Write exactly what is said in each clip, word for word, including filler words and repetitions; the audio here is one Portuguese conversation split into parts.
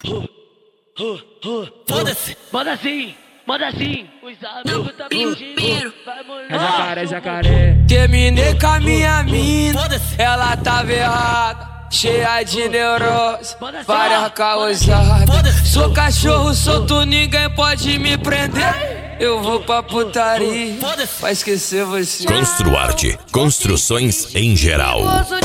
Foda-se. Manda assim, manda assim. Os amigos tá pedindo. É jacaré, jacaré. Terminei com a minha mina, ela tava errada, cheia de neurose, várias causadas. Sou cachorro solto, ninguém pode me prender. Eu vou pra putaria pra esquecer você. Construarte, construções em geral.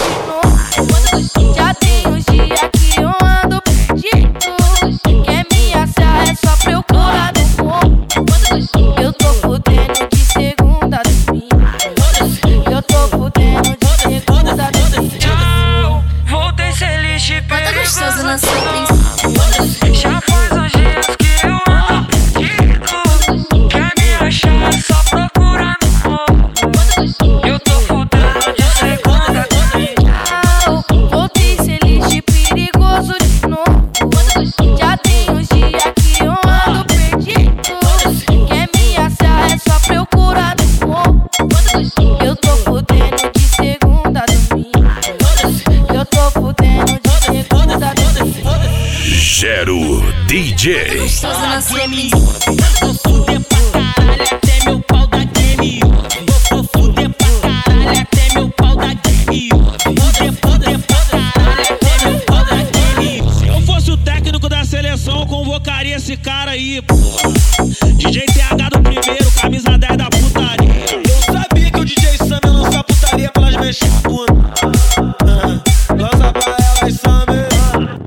Já tem uns dias que eu ando perdido. Quer me achar é só procurar no fundo. Eu tô fudendo de segunda a domingo. Eu tô fudendo de segunda a domingo. Voltei sem lixo e Bota gostoso na sua já faz uns dias que eu ando perdido. Quer me achar é só procurar no fundo. Eu tô fudendo de segunda a domingo. Voltei sem lixo perigoso de novo. Já tem uns dias que eu ando perdido. Quer me achar é só procurar no fundo. Eu tô fudendo de segunda a domingo. Eu tô fudendo de segunda a domingo. Gero D J. Gostoso na sua missa. Vou fuder pra caralho até meu pau da game. Vou fuder pra caralho até meu pau da game. Fuder, fuder pra caralho até meu pau da game. Se eu fosse o técnico da seleção, eu convocaria esse cara aí, porra. D J T H do primeiro, camisa dez da putaria.